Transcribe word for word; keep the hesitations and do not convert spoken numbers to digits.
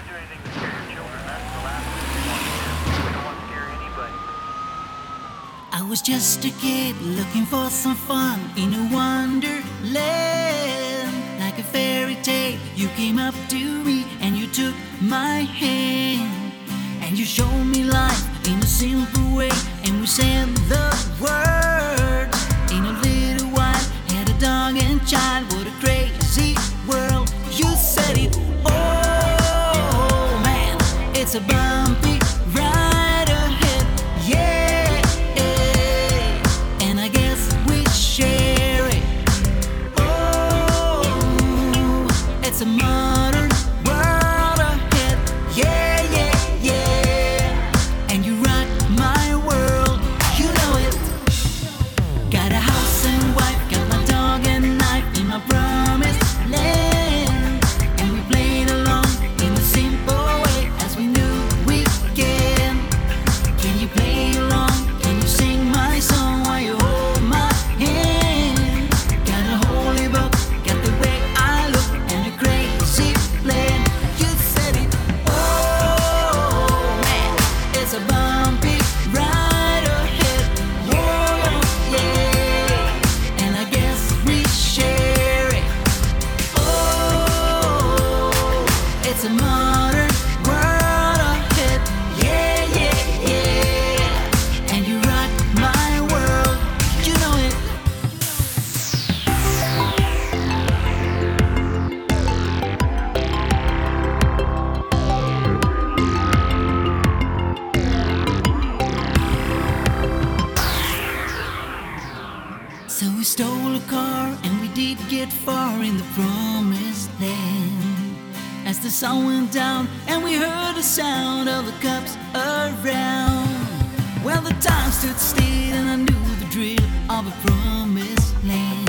want to do anything to scare your children. That's the last thing we want to do. We don't want to scare anybody. I was just a kid looking for some fun in a wonderland. Like a fairy tale, you came up to me and you took my hand. And you showed me life in a simple way, and we said the words. In a little while, had a dog and child. What a crazy world. You said it, oh man, it's a bumpy ride ahead, yeah. And I guess we share it. Oh, it's a modern world ahead, yeah, yeah, yeah. And you rock my world, you know it. Got a house and wife, got my dog and knife in my promised land. And we played along in a simple way as we knew we can. Can you play along? Can you sing my song while you hold my hand? Got a holy book, got the way I look, and a crazy plan. You said it, oh man, it's a bumpy ride ahead, whoa, yeah. And I guess we share it. Oh, it's a modern world ahead, yeah, yeah, yeah. And you rock my world, you know it. So we stole a car and we did get far in the promised land. As the sun went down and we heard the sound of the cops around. Well, the time stood still and I knew the drill of a promised land.